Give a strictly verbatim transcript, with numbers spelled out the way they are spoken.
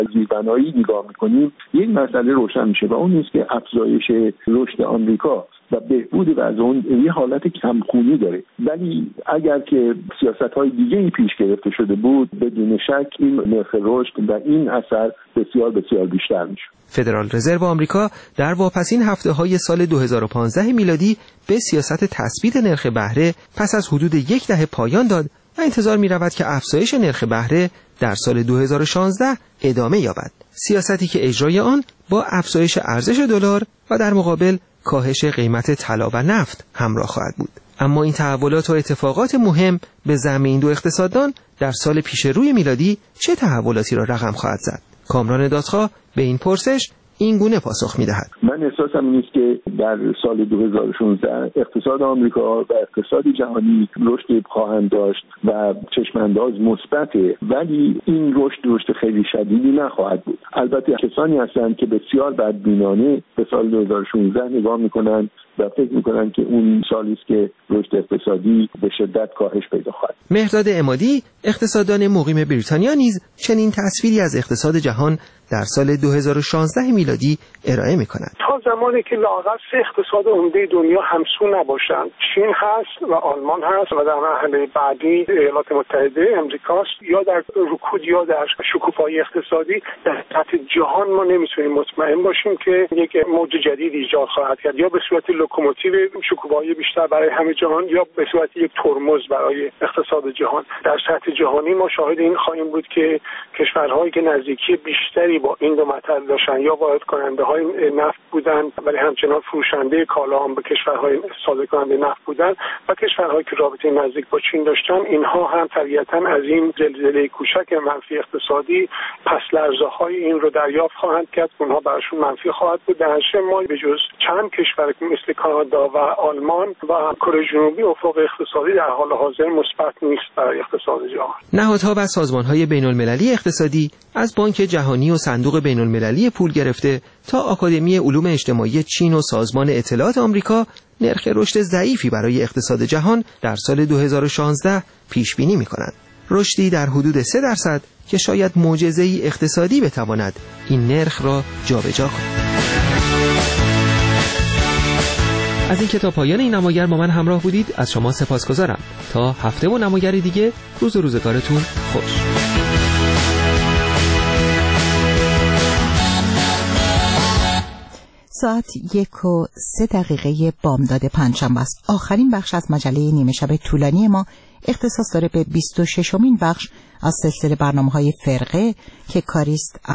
زیربنایی نگاه میکنیم یک مسئله روشن میشه و اون نیست که افزایش رشد آمریکا و بهبود وضع اون یه حالت کمخونی داره، ولی اگر که سیاست‌های دیگه‌ای پیش گرفته شده بود بدون شک این نرخ رشد و این اثر بسیار بسیار بیشتر میشه. فدرال رزرو آمریکا در واپسین هفته‌های سال دو هزار و پانزده میلادی به سیاست تثبیت نرخ بهره پس از حدود یک دهه پایان داد و انتظار می‌رود که افزایش نرخ بهره در سال دو هزار و شانزده ادامه یابد. سیاستی که اجرای آن با افزایش ارزش دلار و در مقابل کاهش قیمت طلا و نفت همراه خواهد بود. اما این تحولات و اتفاقات مهم به زعم این دو اقتصاددان در سال پیش روی میلادی چه تحولاتی را رقم خواهد زد؟ کامران دادخواه به این پرسش این گونه پاسخ می‌دهد. من احساسم این است که در سال دو هزار و شانزده اقتصاد آمریکا و اقتصاد جهانی رشد خواهند داشت و چشمانداز مثبته، ولی این رشد رشد خیلی شدیدی نخواهد بود. البته کسانی هستند که بسیار بدبینانه به سال دو هزار و شانزده نگاه می‌کنند و فکر می‌کنند که اون سالی است که رشد اقتصادی به شدت کاهش پیدا خواهد. مهرداد عمادی اقتصاددان مقیم بریتانیا نیز چنین تصویری از اقتصاد جهان در سال دو هزار و شانزده میلادی ارائه می‌کند. تا زمانی که لااقل سه اقتصاد عمده دنیا همسو نباشند، چین هست و آلمان هست و در مرحله بعدی ایالات متحده امریکاست، یا در رکود یا در شکوفایی اقتصادی در سطح جهان ما نمیتونیم مطمئن باشیم که یک موج جدید ایجاد خواهد کرد، یا به صورت لوکوموتیو شکوفایی بیشتر برای همه جهان یا به صورت یک ترمز برای اقتصاد جهان. در سطح جهانی ما شاهد این خواهیم بود که کشورهایی که نزدیکی بیشتری با این دو مطلب داشتن یا وارد کننده های نفت بودن ولی همچنان فروشنده کالا هم به کشورهای صادر کننده نفت بودن و کشورهایی که رابطه نزدیک با چین داشتن، اینها هم طبیعتاً از این زلزله کوچک منفی اقتصادی پس لرزه های این رو دریافت خواهند کرد، اونها براشون منفی خواهد بود. در نتیجه ما به جز چند کشور مثل کانادا و آلمان و کره جنوبی افق اقتصادی در حال حاضر مثبت نیست برای اقتصاد جهان. نهادها و سازمان‌های بین‌المللی اقتصادی از بانک جهانی و صندوق بین‌المللی پول گرفته تا آکادمی علوم اجتماعی چین و سازمان اطلاعات آمریکا نرخ رشد ضعیفی برای اقتصاد جهان در سال دو هزار و شانزده پیش بینی می‌کنند. رشدی در حدود سه درصد که شاید معجزه‌ای اقتصادی بتواند این نرخ را جابجا کند. از اینکه تا پایان این نماگر با من همراه بودید از شما سپاسگزارم. تا هفته و نماگر دیگه روز و روزگارتون خوش. ساعت یک و سه دقیقه بامداد پنجشنبه است. آخرین بخش از مجله نیمه شب طولانی ما اختصاص داره به بیست و ششمین بخش از سلسله برنامه‌های فرقه که کاریست